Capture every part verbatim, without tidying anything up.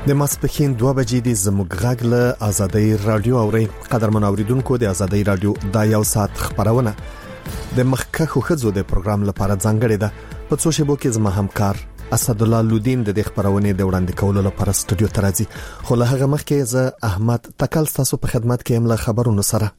د ماسپښین دوه بجې د زموږ غږ له آزادۍ رادیو اوري. قدرمن اوریدونکو، د آزادۍ رادیو دا یو ساعت خبرونه د مخکخو خزو د پروګرام لپاره ځانګړې ده. په څو شیبو کې زما همکار اسد الله لودین د خبرونه د وړاندې کولو لپاره استودیو ته راځي. خو له هغه مخکې زه احمد تکل تاسو په خدمت کې یم له خبرونو سره.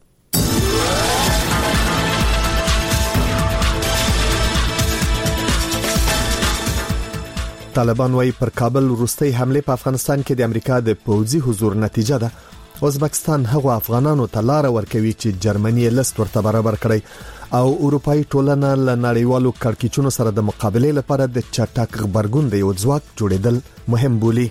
طالبان وايي پر کابل وروستۍ حمله په افغانستان کې د امریکا د پوځي حضور نتیجه ده. ازبکستان هغه افغانانو ته لار ورکوي چې جرمني لست ورته برابر کړي او اروپאי ټولنه له نړیوالو کړکېچونو سره د مقابله لپاره د چټک خبرګون د یو ځواک جوړېدل مهم بولي.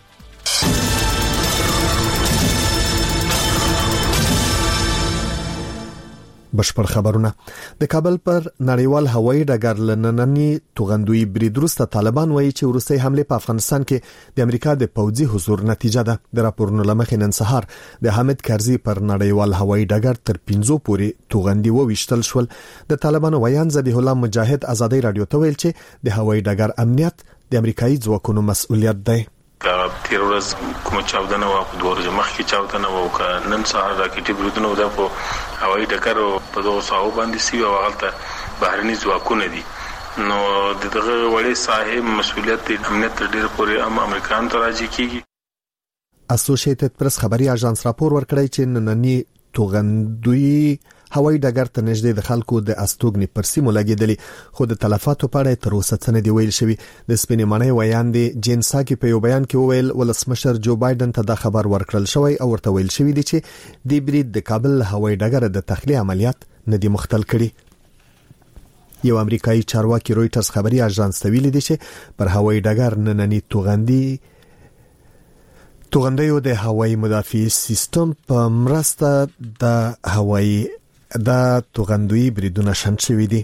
بشپړ خبرونه. د کابل پر نړیوال هوایي ډګر لنننی توغندوی برید وروسته طالبان وایي چې وروستۍ حمله په افغانستان کې د امریکا د پوځي حضور نتیجه ده. د راپورونو لمخې نن سهار د حامد کرزي پر نړیوال هوایي ډګر تر پنځو پورې توغندي وویشتل شول. د طالبانو ویان ذبیح الله مجاهد آزادۍ رادیو ته ویل چې د هوایي ډګر امنیت د امریکایي ځواکونو مسؤلیت دی. تیر ورځ کوم چاودنه و په دوه ورځې مخکې چاودنه و که نن سهار راکټي بریدونه و د په هوایي ډګر په دغه ساحو باندې سی او هلته بهرني ځواکونه دي. نو دغه وړي صاحب مسؤلیت د امنیت تر ډیره پورې هم امریکایانو ته راځي کیږي. اسوسییټډ پریس خبري اژانس راپور ورکړی چې نننی توغندوی هوایي ډګر ته نږدې د خلکو د استوګنې پر سیمو لګیدلی، خو د تلفاتو په اړه تر اوسه څه نه دی ویل شوی. د سپینې معنی ویان دی جنساکي په یو بیان کې وویل ولسمشر جو بایدن ته دا خبر ورکړل شوی او ورته ویل شوی دی چې د برید د کابل هوایي ډګر د تخلیه عملیات نه دی مختل کړي. یو امریکایي چارواکي رويټرز خبري اژانس ته ویلي دی چې پر هوایي ډګر نننی توغندي توغندیو د هوایي مدافعي سیستم په مرسته د هوایي دا توغندوی بریدونه شنډ شوی دي.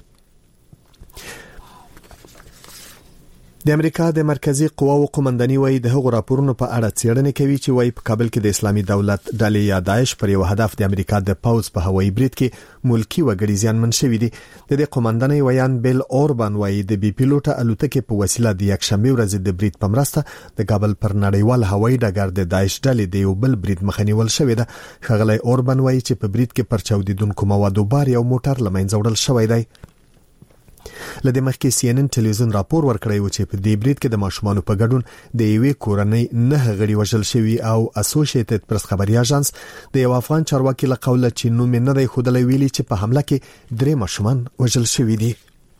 د امریکا د مرکزی قواو قومنداني وایي د هغو راپورونو په اړه څېړنه کوي چې وایي په کابل کې د اسلامي دولت ډلې یا داعش پر یو هدف د امریکا د پوز په هوایي برید کې ملکی وګړي زیانمن شوي دي. د دې قومنداني ویان بیل اوربان وایي د بي پیلوټه الوتکې په وسیله د یکشنبه ورځ د برید په مرسته د کابل پر نړیوال هوایي ډګر د داعش ډلې د یو بل برید مخنیول شوی ده. ښاغلی اوربان وایي چې په برید کې پر چاودیدونکو موادو بار یو موټر لمنځه وړل شوی دی. لدې مخکې سی ان ان ټلویزیون راپور ورکړی و چې په دې برید کې د ماشومانو په ګډون د یوې کورنۍ نه غړي وژل شوي او اسوسییټډ پریس خبري اژانس د یو افغان چارواکي له قوله چې نوم نه دی ښودلی ویلي چې په حمله کې درې ماشومان وژل شوي دي.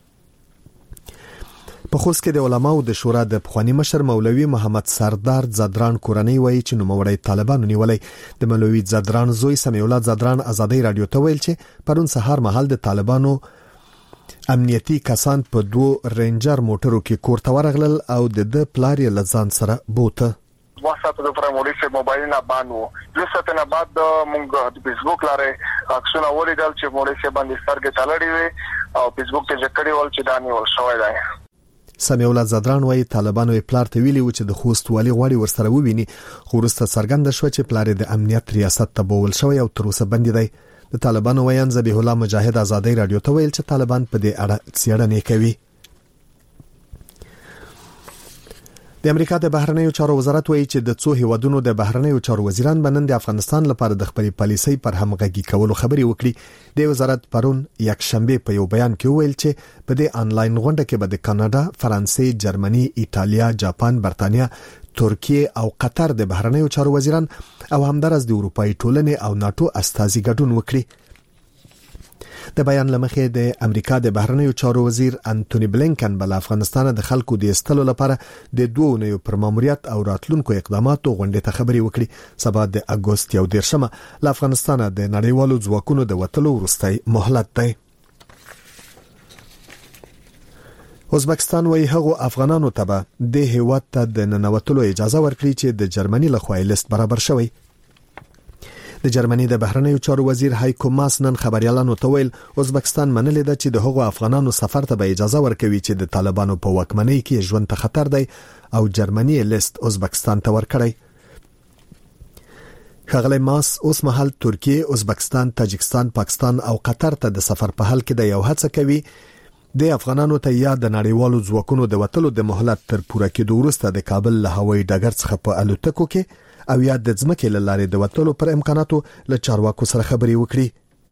په خوست کې د علماو د شورا د پخوانی مشر مولوي محمد سردار زدران کورنۍ وایي چې نوموړی طالبانو نیولې. د مولوي زدران زوی سمیع الله زدران آزادۍ رادیو ته ویل چې پرون سهار مهال د طالبانو امنیتي کسان په دوه رینجر موټرو کې کور ته ورغلل او د د پلار یې لزان سره بوته. واسطه د پرموري سے موبایل نه باندې لسته نه بعد موږ د فیسبوک لاره عکسونه ولیدل چې موري سے باندې سترګې تلړې وي او فیسبوک ته ځکړې ول چې دانی ول شوې ده. سمیع الله زدران وايي طالبانو پلار ته ویلي و چې د خوست والی غواړي ورسره وویني، خو وروسته څرګنده شو چې پلار د امنیت ریاست ته بول شوی او تر اوسه بندي دی. د طالبانو ویان ذبیح الله مجاهد آزادۍ رادیو ته ویل چې طالبان په دې اړه څېړنې کوي. د امریکا د بهرنیو چارو وزارت وایي چې د څو هیوادونو د بهرنیو چارو وزیران بنن د افغانستان لپاره د خپلې پالیسۍ پر همغږي کولو خبرې وکړي. د وزارت پرون یک شنبه په یو بیان کې ویل چې په دې انلاین غونډه کې به د کاناډا، فرانسې، جرمني، ایټالیا، جاپان، برتانیا، ترکیه او قطر د بهرنیو چارو وزیران او همدارس د اروپאי ټولنې او ناتو استازي ګډون وکړي. د بیان لمخې د امریکا د بهرنیو چارو وزیر انټونی بلینکن بل افغانستان د خلکو د استلو لپاره د دوه نوو پر ماموریت او راتلونکو اقداماتو غونډه ته خبري وکړي. سبا د اگست یو دیرشمه له افغانستان د نړیوالو ځواکونو د وټلو وروستۍ مهلت دی. ازبکستان وایي هغو افغانانو ته به د هیواد ته د ننوتلو اجازه ورکړي چې د جرمني لخوا لیست برابر شوی. د جرمني د بهرنیو چارو وزیر هایکو ماس نن خبريالانو ته ویل ازبکستان منلې ده چې د هغو افغانانو سفر ته به اجازه ورکوي چې د طالبانو په واکمنۍ کې ژوند ته خطر دی او جرمني لیست ازبکستان ته ورکړي. ښاغلی ماس اوس مهال ترکیه، ازبکستان، تاجکستان، پاکستان او قطر ته د سفر په حال کې د یو هڅه کوي د افغانانو ته یا د نړیوالو ځواکونو د وټلو د مهلت تر پوره کېدو وروسته د کابل له هوایي ډګر څخه په الوتکو کې او یا د ځمکې له لارې د وټلو پر امکاناتو له چارواکو سره خبرې وکړي.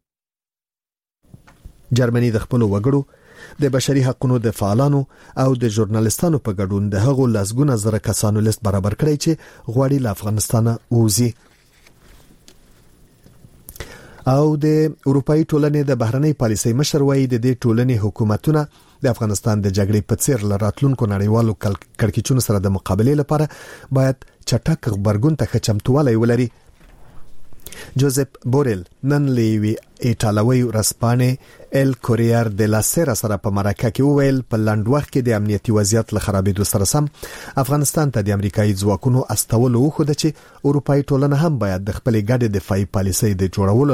جرمني د خپل وګړو د بشري حقوقو د فعالانو او د ژورنالیستانو په ګډون د هغو لسګونه زره کسانو لیست برابر کړی چې غواړي له افغانستان ووځي. او د اروپאי ټولنې د بهرنۍ پالیسۍ مشر وایي د دې ټولنې حکومتونه د افغانستان د جګړې په څیر لراتلونکو نړیوالو کړکېچونو سره د مقابلې لپاره باید چټک خبرګون ته چمتووالی ولري. جوزف بورل نن لیوی ایټالوي رسپانه ال کوریر د لا سیرا سره په مراکه کې وویل په لاند وخت کې د امنیتي وضعیت له خرابېدو سره سم افغانستان ته د امریکایي ځواکونو استولو خو د چې اروپאי ټولنه هم باید د خپل ګډ دفاعي پالیسۍ د جوړولو